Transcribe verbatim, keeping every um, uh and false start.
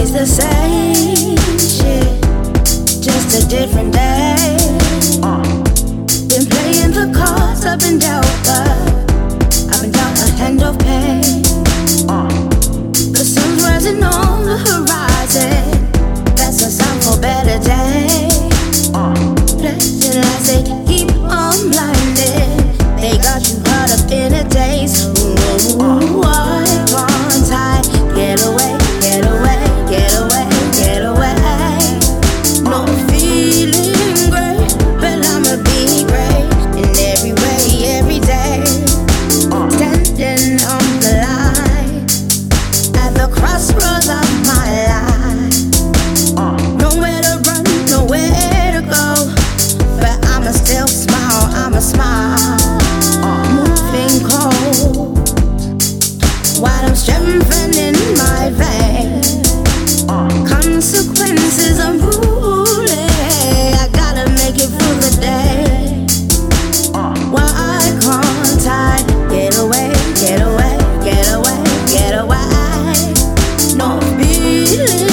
the same shit, just a different day. Been playing the cards I've been dealt, but I've been dealt a hand of pain. The sun's rising on the horizon, that's a sign for better days. Blessed lies, they keep on blinding, they got you caught up in a daze. Ooh, I can't hide, get away, get away, get away, get away. No feeling great, but I'ma be great in every way, every day. Standing on the line at the crossroads of my life. Nowhere to run, nowhere to go, but I'ma still smile, I'ma smile. Moving cold while I'm strengthening my veins. Consequences unruly, I gotta make it through the day. Why can't I get away, get away, get away, get away? No feeling